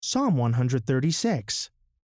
Psalm 136.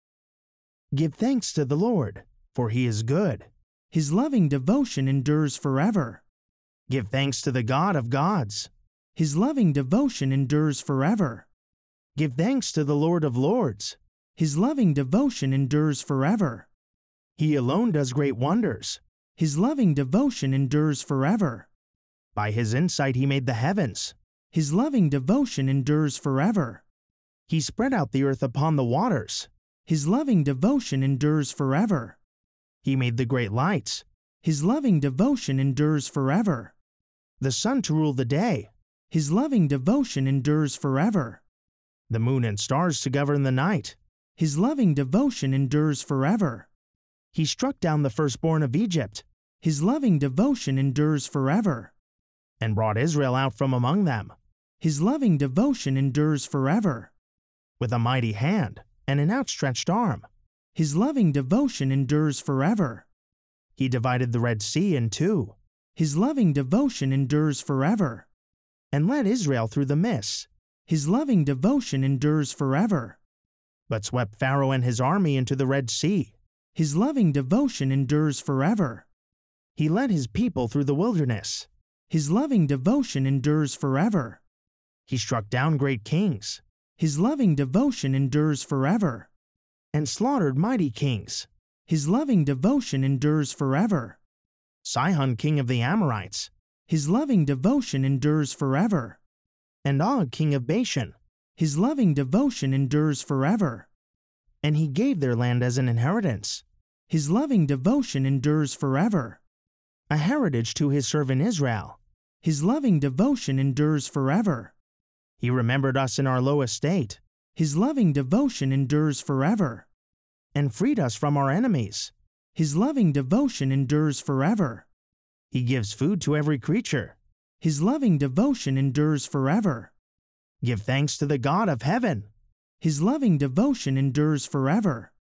Give thanks to the Lord, for he is good. His loving devotion endures forever. Give thanks to the God of gods. His loving devotion endures forever. Give thanks to the Lord of lords. His loving devotion endures forever. He alone does great wonders. His loving devotion endures forever. By his insight he made the heavens. His loving devotion endures forever. He spread out the earth upon the waters. His loving devotion endures forever. He made the great lights. His loving devotion endures forever. The sun to rule the day. His loving devotion endures forever. The moon and stars to govern the night. His loving devotion endures forever. He struck down the firstborn of Egypt. His loving devotion endures forever. And brought Israel out from among them. His loving devotion endures forever. With a mighty hand and an outstretched arm. His loving devotion endures forever. He divided the Red Sea in two. His loving devotion endures forever. And led Israel through the mists. His loving devotion endures forever. But swept Pharaoh and his army into the Red Sea. His loving devotion endures forever. He led his people through the wilderness. His loving devotion endures forever. He struck down great kings. His loving devotion endures forever. And slaughtered mighty kings. His loving devotion endures forever. Sihon, king of the Amorites. His loving devotion endures forever. And Og, king of Bashan. His loving devotion endures forever. And he gave their land as an inheritance. His loving devotion endures forever. A heritage to his servant Israel. His loving devotion endures forever. He remembered us in our low estate. His loving devotion endures forever. And freed us from our enemies. His loving devotion endures forever. He gives food to every creature. His loving devotion endures forever. Give thanks to the God of heaven. His loving devotion endures forever.